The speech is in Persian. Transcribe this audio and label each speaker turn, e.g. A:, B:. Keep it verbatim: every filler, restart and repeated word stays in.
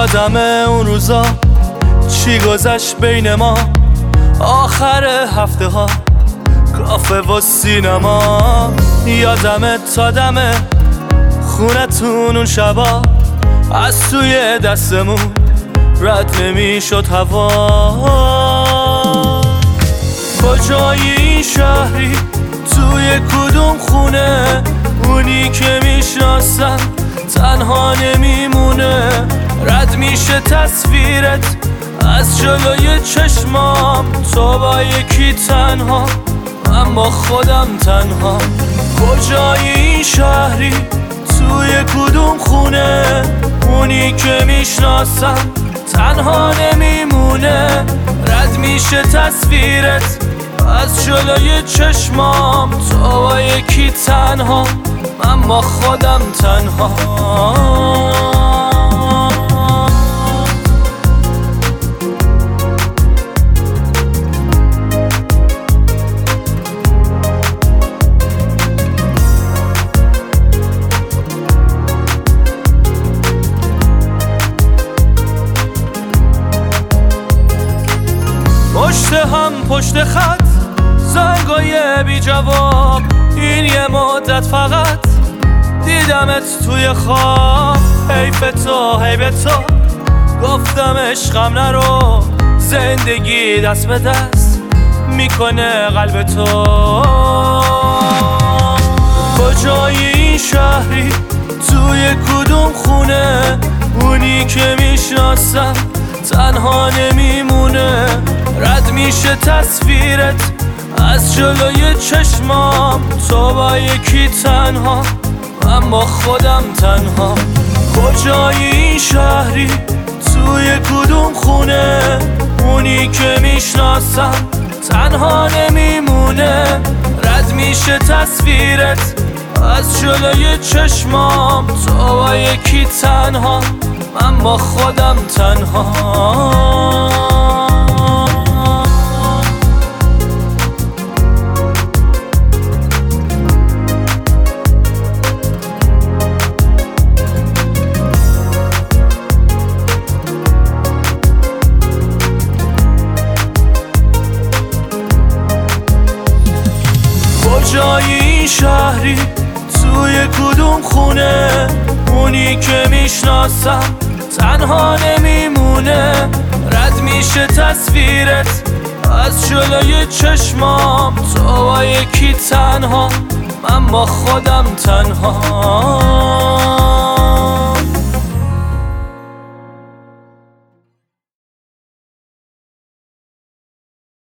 A: یادم اون روزا چی گذشت بین ما، آخر هفته ها کافه و سینما. یادم تا دم خونتون اون شبا از توی دستمون رد نمیشد هوا. کجای این شهری، توی کدوم خونه، اونی که میشناسم تنها نمیمونه. رد میشه تصویرت از جلوی چشمام، تو با یکی تنها من با خودم تنها. کجای این شهری، توی کدوم خونه، اونی که میشناسم تنها نمیمونه. رد میشه تصویرت از جلوی چشمام، تو با یکی تنها من با خودم تنها. پشت هم پشت خط زنگای بی جواب، این یه مدت فقط دیدمت توی خواب. حیف تو حیف تو گفتم عشقم نرو، زندگی دست به دست میکنه قلب تو. کجای این شهری، توی کدوم خونه، اونی که میشناسم تنها نمیمونه. رد میشه تصویرت از جلوی چشمام، تو با یکی تنها من با خودم تنها. کجای این شهری، توی کدوم خونه، اونی که میشناسم تنها نمیمونه. رد میشه تصویرت از جلوی چشمام، تو با یکی تنها من با خودم تنها. کجای این شهری، توی کدوم خونه، اونی که میشناسم تنها نمیمونه. رد میشه تصویرت از جلوی چشمام، تو با یکی تنها من با خودم تنها.